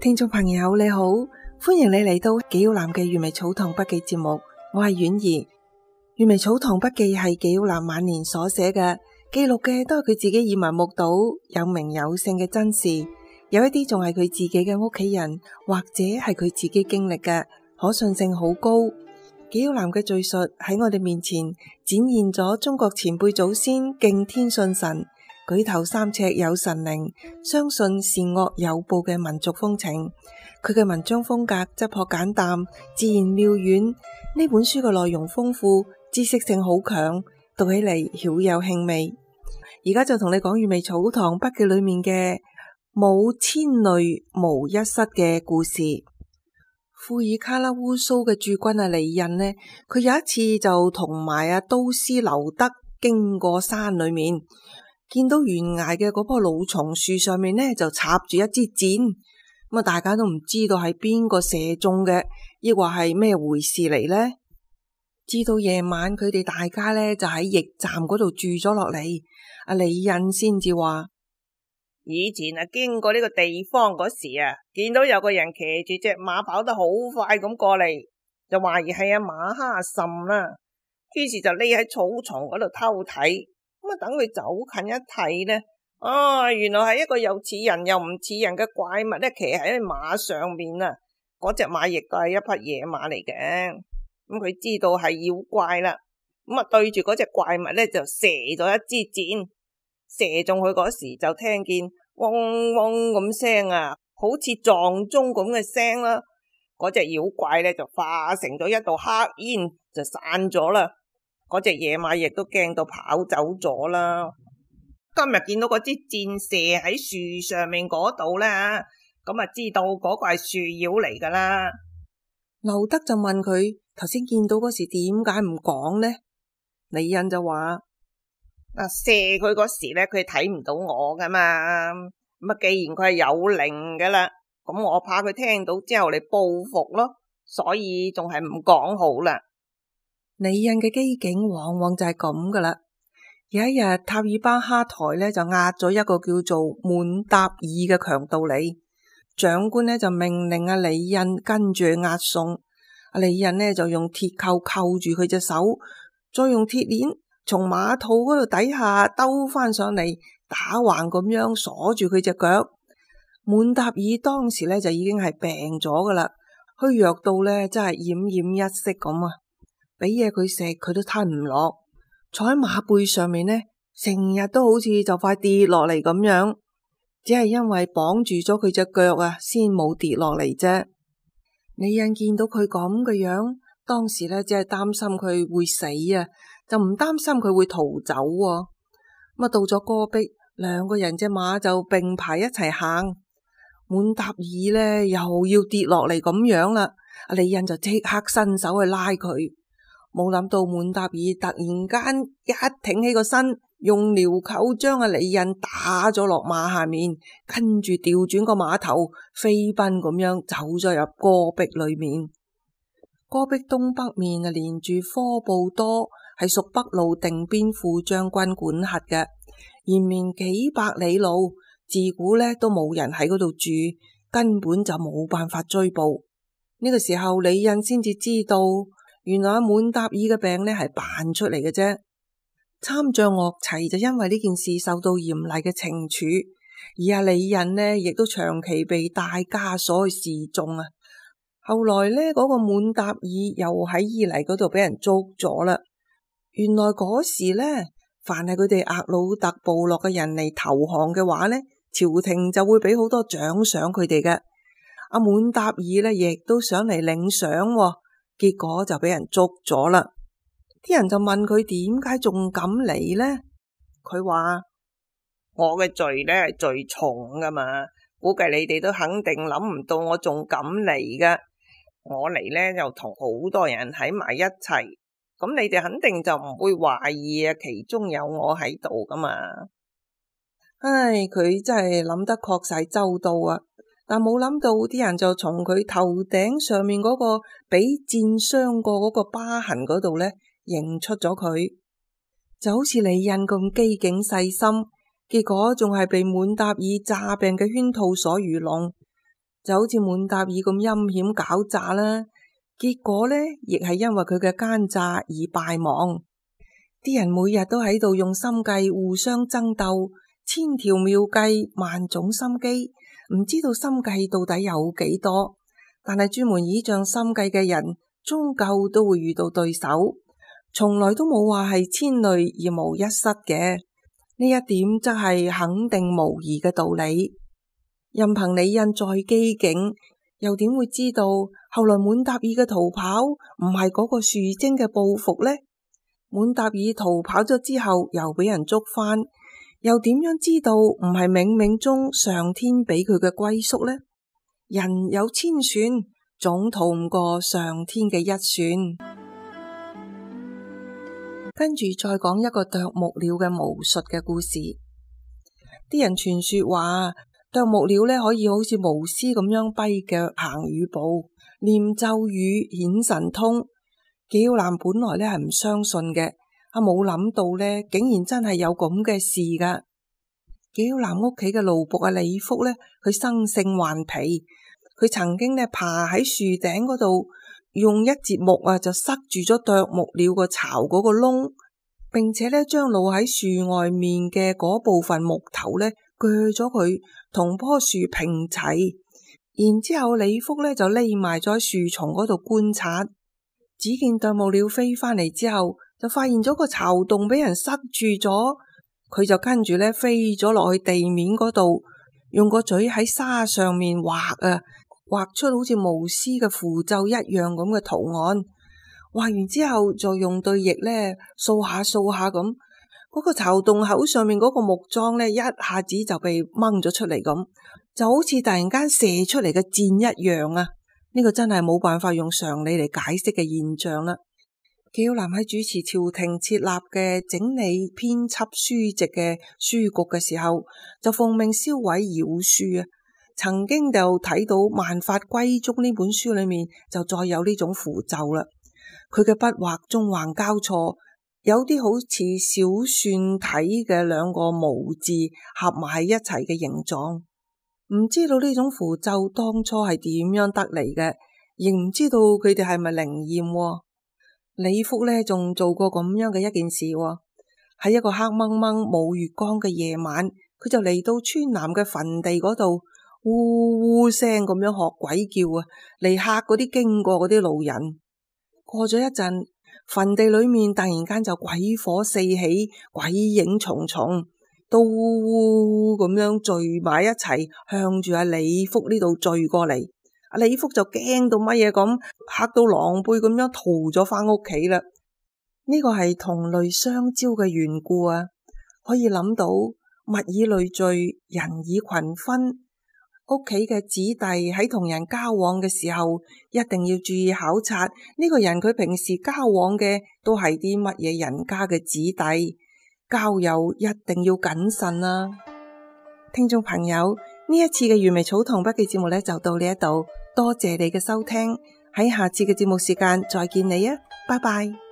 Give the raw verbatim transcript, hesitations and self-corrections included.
聽眾朋友你好，歡迎你嚟到紀曉嵐嘅閱微草堂筆記節目，我係婉兒。閱微草堂筆記係紀曉嵐晚年所寫嘅，記錄嘅都係佢自己耳聞目睹、有名有姓嘅真事，有一啲仲係佢自己嘅屋企人或者係佢自己經歷嘅，可信性好高。紀曉嵐嘅敘述喺我哋面前展現咗中國前輩祖先敬天信神、舉頭三尺有神靈，相信善惡有報嘅民族風情。佢嘅文章風格質樸簡淡，自然妙遠。呢本書嘅內容豐富，知識性好強，讀起嚟曉有興味。而家就同你講閱微草堂筆記裏面嘅冇千慮無一失嘅故事。庫爾卡拉烏蘇嘅駐軍啊利印呢，佢有一次就同埋阿都斯劉德經過山裏面，見到懸崖嘅嗰棵老松樹上面呢就插住一支箭，咁啊大家都唔知道係邊個射中嘅，抑或係咩回事嚟呢？至到夜晚佢哋大家呢就喺驛站嗰度住咗落嚟，阿利印先至話： 以前啊經過呢個地方嗰時啊，見到有個人騎住隻馬跑得好快咁過嚟，就懷疑係阿馬哈岑啦，於是就匿喺草叢嗰度偷睇。咁啊，等佢走近一睇呢，啊，原來係一個又似人又唔似人嘅怪物咧，騎喺馬上面啊！嗰隻馬亦都係一匹野馬嚟嘅。咁佢知道係妖怪啦，咁啊對住嗰隻怪物咧就射咗一支箭，射中佢嗰時就聽見嗡嗡咁聲啊，好似撞鐘咁嘅聲啦。嗰隻妖怪咧就化成咗一道黑煙就散咗啦。嗰隻野馬亦都驚到跑走咗啦。今日見到嗰支箭射喺樹上面嗰度咧，咁啊知道嗰個係樹妖嚟噶啦。 劉德就問佢頭先見到嗰時點解唔講呢？利印就話： 啊射佢嗰時咧，佢睇唔到我噶嘛。咁啊，既然佢係有靈噶啦，咁我怕佢聽到之後嚟報復咯，所以仲係唔講好啦。 利印嘅機警往往就係咁噶啦。有一日塔爾巴哈台呢就押咗一個叫做滿達爾嘅強盜嚟，長官呢就命令阿利印跟住押送。阿利印呢就用鐵扣扣住佢隻手，再用鐵鏈從馬肚嗰度底下兜翻上嚟，打橫咁樣鎖住佢隻腳。滿達爾當時呢就已經係病咗噶啦，虛弱到呢真係奄奄一息咁啊！俾嘢佢食，佢都吞唔落。坐喺馬背上面呢，成日都好似就快跌落嚟咁樣，只係因為綁住咗佢隻腳啊，先冇跌落嚟啫。利印見到佢咁嘅樣，當時呢只係擔心佢會死啊，就唔擔心佢會逃走喎。咁啊，到咗戈壁，兩個人隻馬就並排一齊行。滿達爾呢又要跌落嚟咁樣啦，阿利印就即刻伸手去拉佢。冇諗到滿達爾突然間一挺起個身，用鐐扣將阿利印打咗落馬下面，跟住調轉個馬頭，飛奔咁樣走咗入戈壁裏面。戈壁東北面啊，連住科布多，係屬北路定邊副將軍管轄嘅，延綿幾百里路，自古呢都冇人喺嗰度住，根本就冇辦法追捕。呢個時候利印先至知道，原來阿滿達爾嘅病呢係扮出嚟嘅啫。參將岳齊就因為呢件事受到嚴厲嘅懲處，而阿利印呢亦都長期被大枷鎖去示眾啊。後來呢嗰、那個滿達爾又喺伊犁嗰度俾人捉咗啦。原來嗰時呢，凡係佢哋額魯特部落嘅人嚟投降嘅話呢，朝廷就會俾好多獎賞佢哋嘅。阿滿達爾呢亦都想嚟領賞喎。結果就俾人捉咗啦。啲人就問佢點解仲敢嚟呢？佢話： 我嘅罪呢係罪重噶嘛，估計你哋都肯定諗唔到我仲敢嚟噶。我嚟呢又同好多人喺埋一齊，咁你哋肯定就唔會懷疑啊，其中有我喺度噶嘛。 唉，佢真係諗得確實周到啊！但冇諗到啲人就從佢頭頂上面嗰個俾箭傷過嗰個疤痕嗰度呢，認出咗佢，就好似利印咁機警細心，結果仲係被滿達爾詐病嘅圈套所愚弄。 就好似滿達爾咁陰險狡詐啦。結果呢，亦係因為佢嘅奸詐而敗亡。啲人每日都喺度用心計互相爭鬥，千條妙計萬種心機，唔知道心計到底有幾多。但係專門倚仗心計嘅人，終究都會遇到對手，從來都冇話係千累而無一失嘅。呢一點則係肯定無疑嘅道理。任憑李印再機警，又點會知道後來滿達爾嘅逃跑唔係嗰個樹精嘅報復呢？滿達爾逃跑咗之後又俾人捉返，又點樣知道唔係冥冥中上天俾佢嘅歸宿呢？人有千算，總逃唔過上天嘅一算。跟住再講一個啄木鳥嘅巫術嘅故事。啲人傳說話，啄木鳥呢可以好似巫師咁樣跛腳行雨步，念咒語顯神通。紀曉嵐本來呢係唔相信嘅，啊冇諗到呢竟然真係有咁嘅事噶。紀曉嵐屋企嘅奴僕啊李福呢，佢生性頑皮，佢曾經呢爬喺樹頂嗰度，用一節木啊就塞住咗啄木鳥個巢嗰個窿，並且呢將露喺樹外面嘅嗰部分木頭呢鋸咗佢，同棵樹平齊。然之後李福呢就匿埋咗喺樹叢嗰度觀察，只見啄木鳥飛返嚟之後，就發現咗個巢洞俾人塞住咗，佢就跟住呢飛咗落去地面嗰度，用個嘴喺沙上面畫啊。畫出好似巫師嘅符咒一樣咁嘅圖案，畫完之後再用對翼呢掃下掃下咁，嗰個巢洞口上面嗰個木樁呢一下子就被掹咗出嚟咁，就好似突然間射出嚟嘅箭一樣啊！呢個真係冇辦法用常理嚟解釋嘅現象啦。紀曉嵐喺主持朝廷設立嘅整理編輯書籍嘅書局嘅時候，就奉命銷毀妖書啊！曾經就睇到《萬法歸宗》呢本書裏面就再有呢種符咒啦。佢嘅筆畫縱橫交錯，有啲好似小算體嘅兩個無字合埋一齊嘅形狀。唔知道呢種符咒當初係點樣得嚟嘅，亦唔知道佢哋係咪靈驗。李福呢仲做過咁樣嘅一件事，喺一個黑掹掹冇月光嘅夜晚，佢就嚟到村南嘅墳地嗰度。嗚嗚聲咁樣學鬼叫啊，嚟嚇嗰啲經過嗰啲路人。過咗一陣，墳地裏面突然間就鬼火四起，鬼影重重，都嗚嗚咁樣聚埋一齊，向住阿李福呢度聚過嚟。阿李福就驚到乜嘢咁，嚇到狼狽咁樣逃咗返屋企啦。呢個係同類相招嘅緣故啊，可以諗到物以類聚，人以群分。屋企嘅子弟喺同人交往嘅時候，一定要注意考察呢個人佢平時交往嘅都係啲乜嘢人家嘅子弟，交友一定要謹慎啊！聽眾朋友，呢一次嘅原味草堂筆記節目呢就到呢一度，多謝你嘅收聽，喺下次嘅節目時間再見你啊，拜拜。